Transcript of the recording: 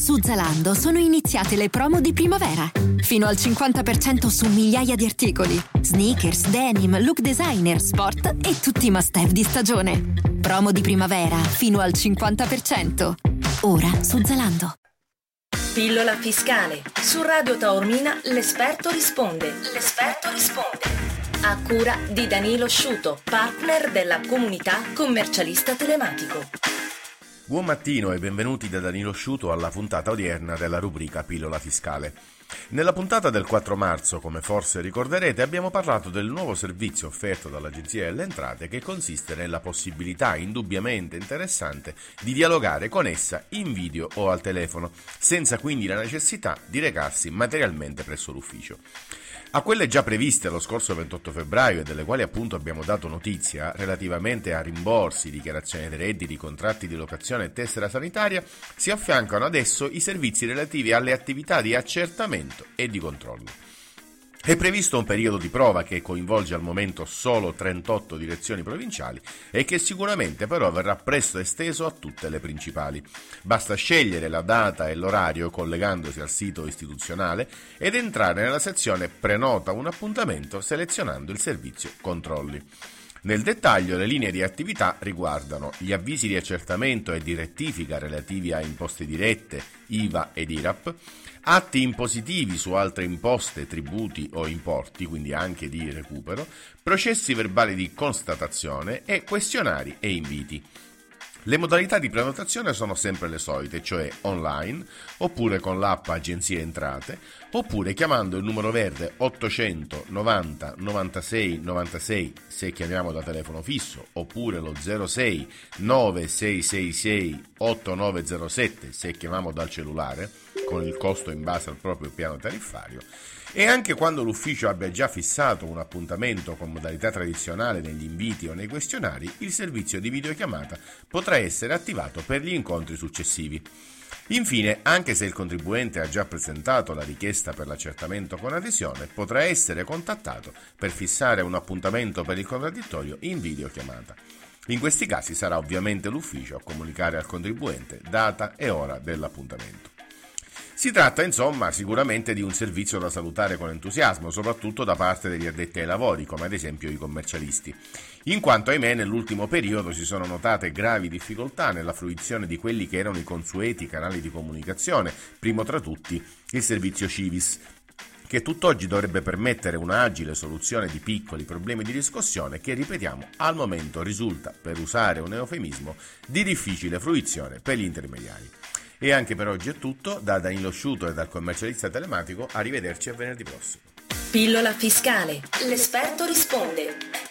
Su Zalando sono iniziate le promo di primavera. Fino al 50% su migliaia di articoli. Sneakers, denim, look designer, sport e tutti i must-have di stagione. Promo di primavera fino al 50%. Ora su Zalando. Pillola fiscale. Su Radio Taormina l'esperto risponde. L'esperto risponde. A cura di Danilo Sciuto, partner della comunità commercialista telematico. Buon mattino e benvenuti da Danilo Sciuto alla puntata odierna della rubrica Pillola fiscale. Nella puntata del 4 marzo, come forse ricorderete, abbiamo parlato del nuovo servizio offerto dall'Agenzia delle Entrate che consiste nella possibilità indubbiamente interessante di dialogare con essa in video o al telefono, senza quindi la necessità di recarsi materialmente presso l'ufficio. A quelle già previste lo scorso 28 febbraio e delle quali appunto abbiamo dato notizia relativamente a rimborsi, dichiarazione dei redditi, contratti di locazione e tessera sanitaria, si affiancano adesso i servizi relativi alle attività di accertamento e di controllo. È previsto un periodo di prova che coinvolge al momento solo 38 direzioni provinciali e che sicuramente però verrà presto esteso a tutte le principali. Basta scegliere la data e l'orario collegandosi al sito istituzionale ed entrare nella sezione Prenota un appuntamento selezionando il servizio Controlli. Nel dettaglio, le linee di attività riguardano gli avvisi di accertamento e di rettifica relativi a imposte dirette, IVA ed IRAP, atti impositivi su altre imposte, tributi o importi, quindi anche di recupero, processi verbali di constatazione e questionari e inviti. Le modalità di prenotazione sono sempre le solite, cioè online, oppure con l'app Agenzie Entrate, oppure chiamando il numero verde 800 90 96 96 se chiamiamo da telefono fisso, oppure lo 06 9666 8907 se chiamiamo dal cellulare, con il costo in base al proprio piano tariffario. E anche quando l'ufficio abbia già fissato un appuntamento con modalità tradizionale negli inviti o nei questionari, il servizio di videochiamata potrà essere attivato per gli incontri successivi. Infine, anche se il contribuente ha già presentato la richiesta per l'accertamento con adesione, potrà essere contattato per fissare un appuntamento per il contraddittorio in videochiamata. In questi casi sarà ovviamente l'ufficio a comunicare al contribuente data e ora dell'appuntamento. Si tratta insomma sicuramente di un servizio da salutare con entusiasmo, soprattutto da parte degli addetti ai lavori, come ad esempio i commercialisti, in quanto ahimè nell'ultimo periodo si sono notate gravi difficoltà nella fruizione di quelli che erano i consueti canali di comunicazione, primo tra tutti il servizio Civis, che tutt'oggi dovrebbe permettere una agile soluzione di piccoli problemi di riscossione che, ripetiamo, al momento risulta, per usare un eufemismo, di difficile fruizione per gli intermediari. E anche per oggi è tutto, da Danilo Sciuto e dal commercialista telematico, arrivederci a venerdì prossimo. Pillola fiscale, l'esperto risponde.